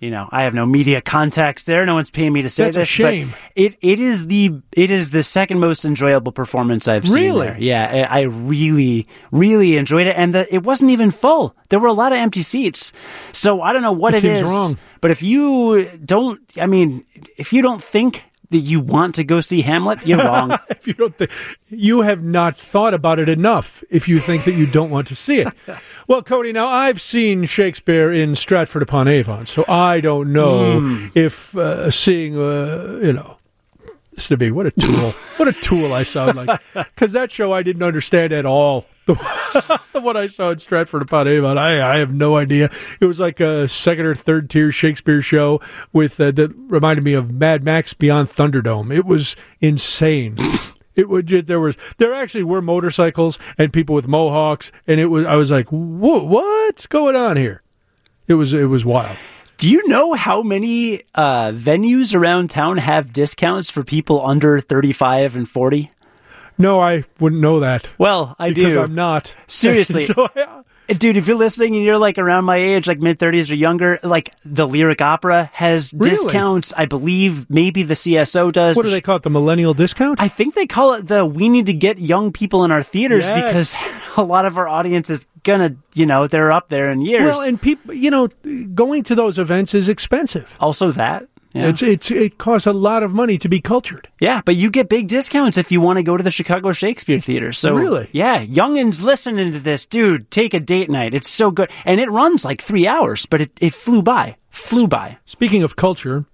you know, I have no media contacts there. No one's paying me to say That's this. a shame. But it it is the it is the second most enjoyable performance I've seen. Really? There. Yeah, I, I really really enjoyed it, and the, it wasn't even full. There were a lot of empty seats. So I don't know what It it seems is. wrong. But if you don't, I mean, if you don't think that you want to go see Hamlet, you're wrong. If you don't think you have not thought about it enough, if you think that you don't want to see it. Well, Cody, now I've seen Shakespeare in Stratford upon Avon, so I don't know Mm. if uh, seeing, uh, you know, this to be what a tool, what a tool I sound like, because that show I didn't understand at all. The, the one I saw in Stratford upon Avon, I, I have no idea. It was like a second or third tier Shakespeare show with uh, that reminded me of Mad Max Beyond Thunderdome. It was insane. It would there was there actually were motorcycles and people with mohawks, and it was I was like, Whoa, what's going on here? It was it was wild. Do you know how many uh, venues around town have discounts for people under thirty-five and forty? No, I wouldn't know that. Well, I because do. I'm not. Seriously. So I, Dude, if you're listening and you're like around my age, like mid thirties or younger, like the Lyric Opera has Really? discounts. I believe maybe the C S O does. what do they call it? The millennial discount? I think they call it the we need to get young people in our theaters Yes. because a lot of our audience is gonna, you know, they're up there in years. well, and people, you know, going to those events is expensive. also that. Yeah. It's it's it costs a lot of money to be cultured. Yeah, but you get big discounts if you want to go to the Chicago Shakespeare Theater. So Really? yeah, youngins listening to this, dude, take a date night. It's so good. And it runs like three hours, but it, it flew by. Flew by. Speaking of culture,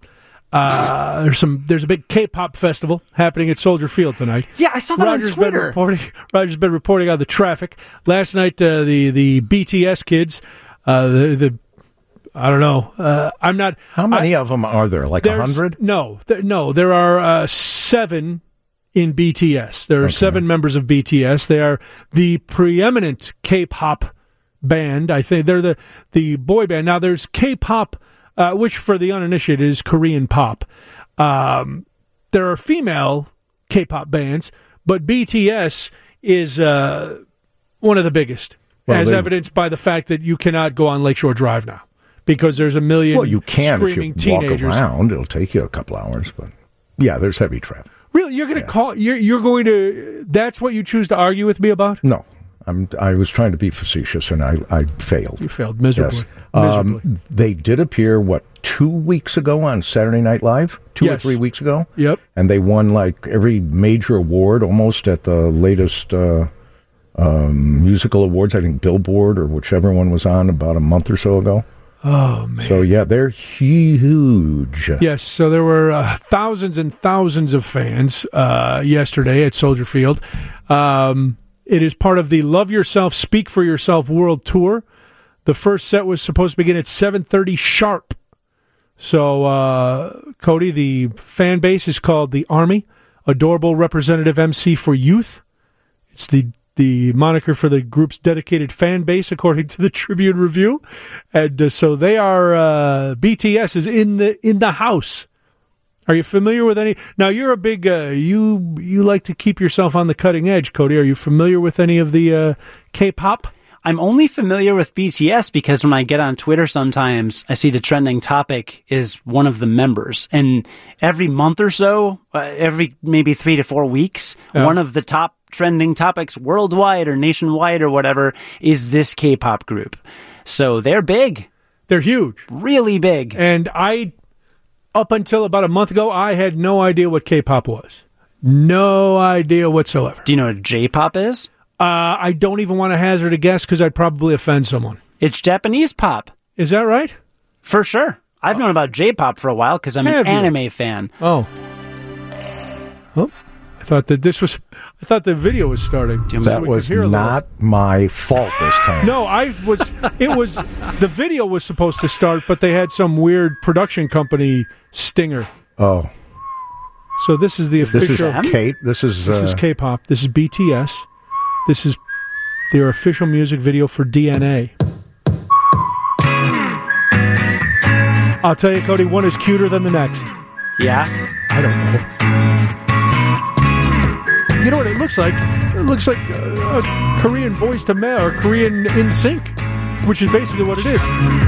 uh, there's some there's a big K-pop festival happening at Soldier Field tonight. Yeah, I saw that Roger's on Twitter. been reporting. Roger's been reporting on the traffic last night. Uh, the the B T S kids, uh, the the I don't know. Uh, I'm not. How many I, of them are there? Like a there's- hundred? No, there, no. There are uh, seven in B T S. There are Okay. seven members of B T S. They are the preeminent K-pop band. I think they're the the boy band. Now there's K-pop, uh, which for the uninitiated is Korean pop. Um, there are female K-pop bands, but B T S is uh, one of the biggest, Well, as they- evidenced by the fact that you cannot go on Lakeshore Drive now because there's a million Well, you can if you screaming walk teenagers. around. It'll take you a couple hours, but yeah, there's heavy traffic. Really, you're going to call? You're you're going to? That's what you choose to argue with me about? No, I'm. I was trying to be facetious, and I, I failed. You failed miserably. Yes. Miserably. Um, they did appear, what, two weeks ago on Saturday Night Live? Two Yes. or three weeks ago? Yep. And they won, like, every major award almost at the latest uh, um, musical awards. I think Billboard or whichever one was on about a month or so ago. Oh man. So, yeah, they're huge. Yes, so there were uh, thousands and thousands of fans uh, yesterday at Soldier Field. Um, it is part of the Love Yourself, Speak for Yourself World Tour. The first set was supposed to begin at seven thirty sharp. So, uh, Cody, the fan base is called the Army, Adorable Representative M C for Youth. It's the the moniker for the group's dedicated fan base, according to the Tribune Review. And uh, so they are, uh, B T S is in the in the house. Are you familiar with any? Now, you're a big, uh, you you like to keep yourself on the cutting edge, Cody. Are you familiar with any of the uh, K-pop? I'm only familiar with B T S because when I get on Twitter sometimes, I see the trending topic is one of the members. And every month or so, uh, every maybe three to four weeks, Yeah. one of the top trending topics worldwide or nationwide or whatever is this K-pop group. So they're big, They're huge. really big. And I, up until about a month ago, I had no idea what K-pop was. No idea whatsoever. Do you know what J-pop is? Uh, I don't even want to hazard a guess because I'd probably offend someone. It's Japanese pop, Is that right? for sure. I've known about J-pop for a while because I'm an Have you? anime fan. Oh. Oh. I thought that this was. I thought the video was starting. so That we could was hear a little. not my fault this time. No, I was. It was. The video was supposed to start, but they had some weird production company stinger. Oh, So this is the this is official. them? Kate. This is. This uh, is K-pop. This is B T S. This is their official music video for D N A. I'll tell you, Cody, one is cuter than the next. Yeah? I don't know. You know what it looks like? It looks like uh, a Korean Boys to Men or Korean In Sync. which is basically what it is.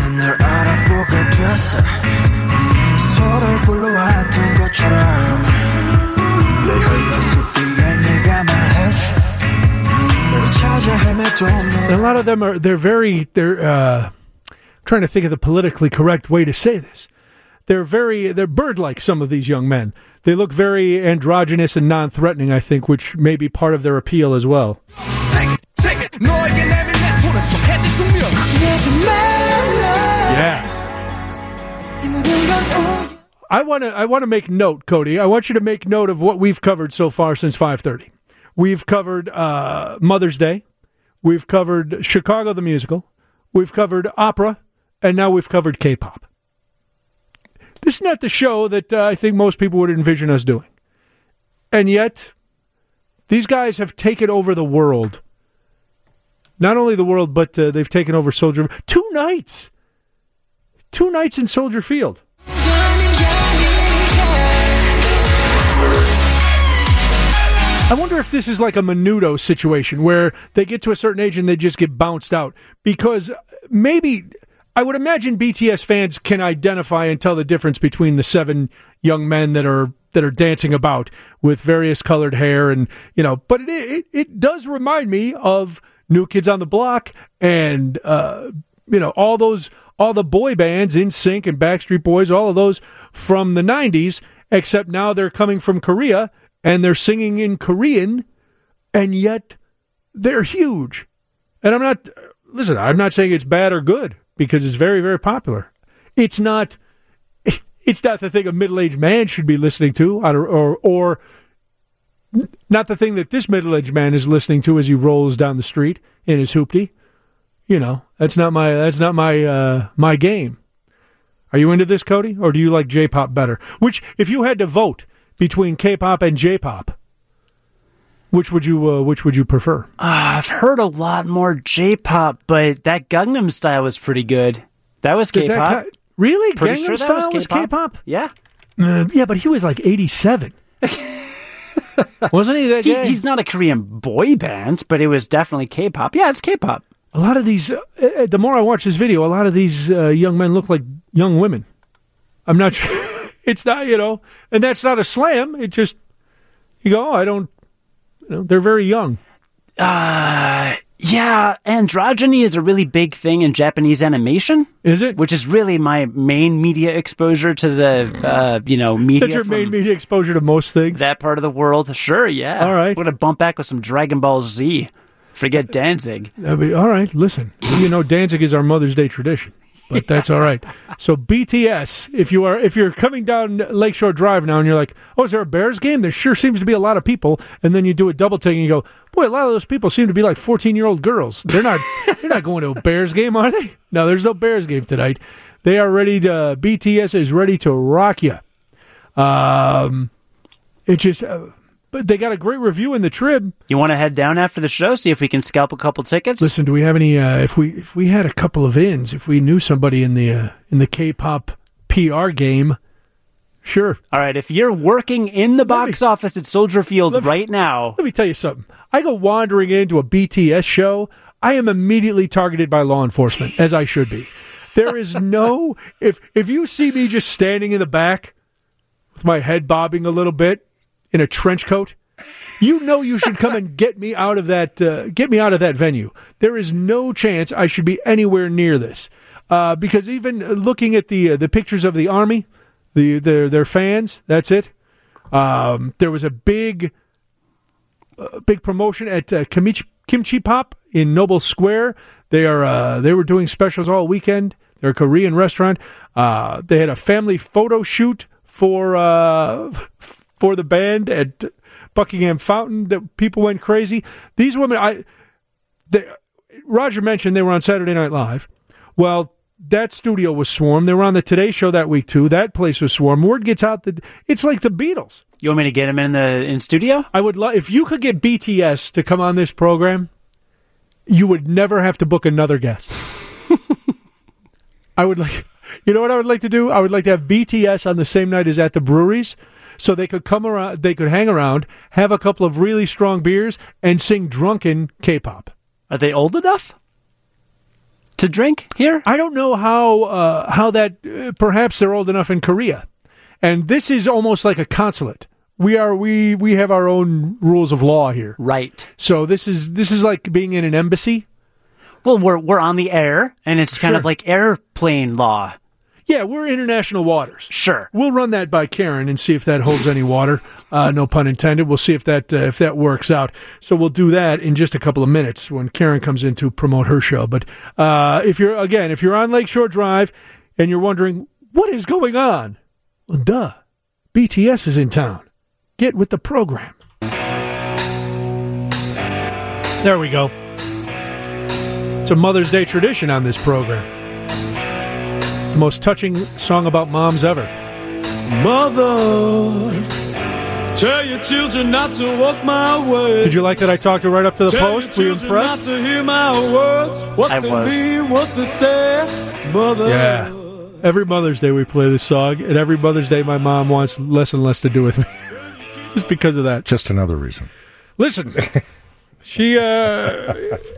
And a lot of them are, they're very, they're, uh, trying to think of the politically correct way to say this. They're very, they're bird-like, some of these young men. They look very androgynous and non-threatening, I think, which may be part of their appeal as well. Yeah. I want to I want to make note, Cody. I want you to make note of what we've covered so far since five thirty. We've covered uh, Mother's Day. We've covered Chicago the Musical. We've covered opera. And now we've covered K-pop. This is not the show that uh, I think most people would envision us doing. And yet, these guys have taken over the world. Not only the world, but uh, they've taken over Soldier... Two nights! Two nights in Soldier Field. I wonder if this is like a Menudo situation where they get to a certain age and they just get bounced out. Because maybe, I would imagine B T S fans can identify and tell the difference between the seven young men that are that are dancing about with various colored hair and, you know, but it it, it does remind me of New Kids on the Block and, uh, you know, all those, all the boy bands, NSYNC and Backstreet Boys, all of those from the nineties, except now they're coming from Korea. And they're singing in Korean, and yet they're huge. And I'm not, listen, I'm not saying it's bad or good, because it's very, very popular. It's not, it's not the thing a middle-aged man should be listening to, or, or, or not the thing that this middle-aged man is listening to as he rolls down the street in his hoopty. You know, that's not my, that's not my, uh, my game. Are you into this, Cody? Or do you like J-pop better? Which, if you had to vote between K-pop and J-pop, which would you uh, which would you prefer? Uh, I've heard a lot more J-pop, but that Gangnam Style was pretty good. That was K-pop. That, really? Pretty Gangnam sure Style that was was K-pop? K-pop? Yeah. Uh, yeah, but he was like eighty-seven. Wasn't he that he, guy? He's not a Korean boy band, but it was definitely K-pop. Yeah, it's K-pop. A lot of these, uh, the more I watch this video, a lot of these uh, young men look like young women. I'm not sure. It's not, you know, and that's not a slam. It just, you go, oh, I don't, you know, they're very young. Uh, yeah, androgyny is a really big thing in Japanese animation. Is it? Which is really my main media exposure to the, uh, you know, media. That's your main media exposure to most things? That part of the world. Sure, yeah. All right. I'm going to bump back with some Dragon Ball Z. Forget Danzig. I mean, all right, listen. You know, Danzig is our Mother's Day tradition. But that's all right. So B T S, if you are if you're coming down Lakeshore Drive now and you're like, oh, is there a Bears game? There sure seems to be a lot of people. And then you do a double take and you go, boy, a lot of those people seem to be like fourteen-year-old girls. They're not they're not going to a Bears game, are they? No, there's no Bears game tonight. They are ready to. B T S is ready to rock you. Um, it just. Uh, But they got a great review in the Trib. You want to head down after the show, see if we can scalp a couple tickets? Listen, do we have any? Uh, if we if we had a couple of ins, if we knew somebody in the uh, in the K-pop P R game, sure. All right, if you're working in the box me, office at Soldier Field let, right now, let me tell you something. I go wandering into a B T S show, I am immediately targeted by law enforcement, as I should be. There is no if if you see me just standing in the back with my head bobbing a little bit, in a trench coat, you know you should come and get me out of that uh, get me out of that venue. There is no chance I should be anywhere near this, uh, because even looking at the uh, the pictures of the Army, the their their fans, that's it. Um, there was a big uh, big promotion at uh, Kimchi, Kimchi Pop in Noble Square. They are uh, they were doing specials all weekend. They're a Korean restaurant. Uh, they had a family photo shoot for. Uh, for the band at Buckingham Fountain that people went crazy. These women, I, they, Roger mentioned they were on Saturday Night Live. Well, that studio was swarmed. They were on the Today Show that week, too. That place was swarmed. Word gets out that it's like the Beatles. You want me to get them in the in studio? I would love, if you could get B T S to come on this program, you would never have to book another guest. I would like, you know what I would like to do? I would like to have B T S on the same night as At the Breweries. So they could come around, they could hang around, have a couple of really strong beers, and sing drunken K-pop. Are they old enough to drink here? I don't know how uh, how that. Uh, perhaps they're old enough in Korea, and this is almost like a consulate. We are we we have our own rules of law here, Right. so this is this is like being in an embassy. Well, we're we're on the air, and it's kind Sure. of like airplane law. Yeah, we're international waters. Sure. We'll run that by Karen and see if that holds any water. Uh, no pun intended. We'll see if that uh, if that works out. So we'll do that in just a couple of minutes when Karen comes in to promote her show. But uh, if you're again, if you're on Lakeshore Drive and you're wondering what is going on, well, duh, B T S is in town. Get with the program. There we go. It's a Mother's Day tradition on this program. The most touching song about moms ever. Mother, tell your children not to walk my way. Did you like that I talked right up to the Tell post? your Were you children not impressed? to hear my words. What I they was. mean, what they say. Mother. Yeah. Every Mother's Day we play this song, and every Mother's Day my mom wants less and less to do with me. Just because of that. Just another reason. Listen, she uh,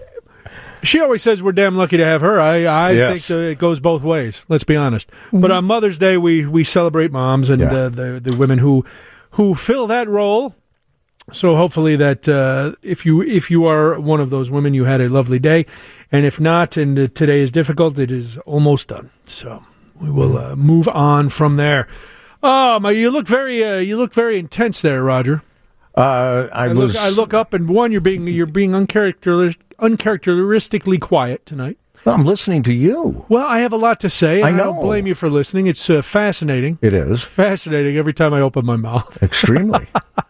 she always says we're damn lucky to have her. I, I Yes. think that it goes both ways, let's be honest. But on Mother's Day we, we celebrate moms and Yeah. uh, the, the women who who fill that role. So hopefully that uh, if you if you are one of those women, you had a lovely day, and if not, and uh, today is difficult, it is almost done. So we will uh, move on from there. Oh my! You look very uh, you look very intense there, Roger. Uh, I, I was. look I look up, and one, you're being you're being uncharacteris- uncharacteristically quiet tonight. Well, I'm listening to you. Well, I have a lot to say. I and know. don't blame you for listening. It's uh, fascinating, It is fascinating every time I open my mouth. extremely.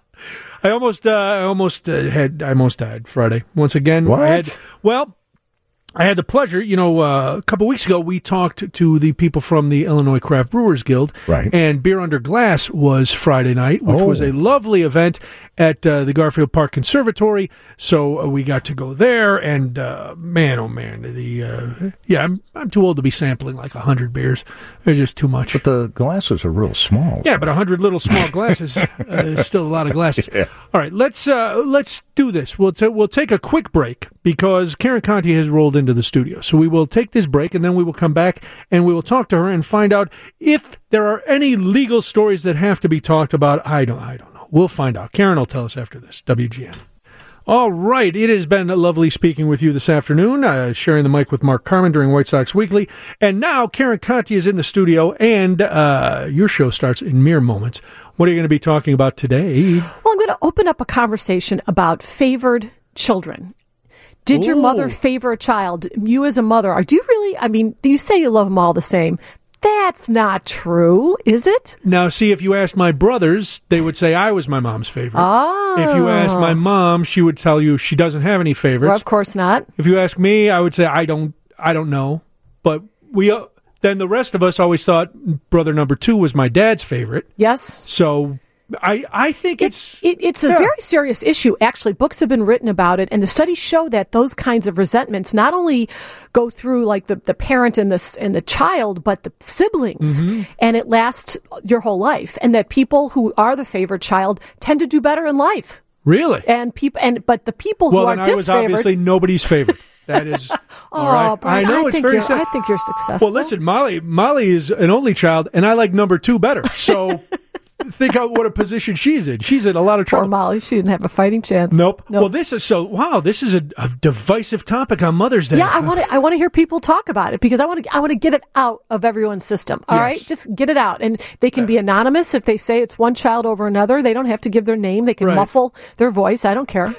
I almost, uh, I almost uh, had, I almost died Friday once again. What? I had, well, I had the pleasure. You know, uh, a couple weeks ago we talked to the people from the Illinois Craft Brewers Guild, Right. And Beer Under Glass was Friday night, which Oh. was a lovely event at uh, the Garfield Park Conservatory. So uh, we got to go there, and uh, man, oh man, the uh, yeah, I'm I'm too old to be sampling like a hundred beers. They're just too much. But the glasses are real small. Yeah, but a hundred little small glasses uh, is still a lot of glasses. Yeah. All right, let's uh, let's do this. We'll t- we'll take a quick break because Karen Conti has rolled into the studio. So we will take this break, and then we will come back and we will talk to her and find out if there are any legal stories that have to be talked about. I don't I don't know. We'll find out. Karen will tell us after this. W G N. All right, it has been lovely speaking with you this afternoon, uh, sharing the mic with Mark Carman during White Sox Weekly. And now Karen Conti is in the studio, and uh, your show starts in mere moments. What are you going to be talking about today? Well, I'm going to open up a conversation about favored children. Did your Ooh. mother favor a child? You as a mother, are do you really? I mean, you say you love them all the same. That's not true, is it? Now, see, if you asked my brothers, they would say I was my mom's favorite. Oh. If you asked my mom, she would tell you she doesn't have any favorites. Well, of course not. If you ask me, I would say I don't I don't know. But we uh, then the rest of us always thought brother number two was my dad's favorite. Yes. So I I think it's It, it's a yeah. very serious issue. Actually, books have been written about it, and the studies show that those kinds of resentments not only go through like the, the parent and the s- and the child, but the siblings, Mm-hmm. and it lasts your whole life. And that people who are the favored child tend to do better in life. really. And people, and but the people Well, who are then I was disfavored. obviously nobody's favorite. That is all right. Oh, Brian, I know it's think very you're, sad. I think you're successful. Well, listen, Molly Molly is an only child, and I like number two better. So think of what a position she's in. She's in a lot of Poor trouble. Molly, she didn't have a fighting chance. Nope. Nope. Well, this is so. Wow, this is a, a divisive topic on Mother's Day. Yeah, I want to. I want to hear people talk about it because I want to. I want to get it out of everyone's system. All Yes. right, just get it out, and they can be anonymous if they say it's one child over another. They don't have to give their name. They can Right. muffle their voice. I don't care.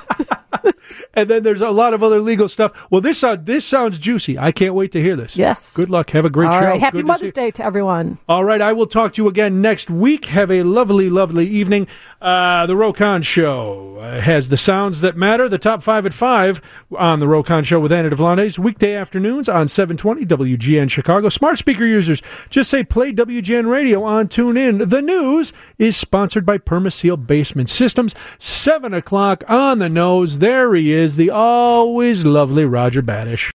And then there's a lot of other legal stuff. Well, this uh, this sounds juicy. I can't wait to hear this. Yes. Good luck. Have a great All show. right. Happy Good to Mother's see- Day to everyone. All right, I will talk to you again next week. Have a lovely, lovely evening. Uh, the Rokon Show uh, has the sounds that matter. The top five at five on the Rokon Show with Anna Devlandes. Weekday afternoons on seven twenty W G N Chicago. Smart speaker users, just say play W G N Radio on TuneIn. The news is sponsored by Permaseal Basement Systems. Seven o'clock on the nose. There he is, the always lovely Roger Badish.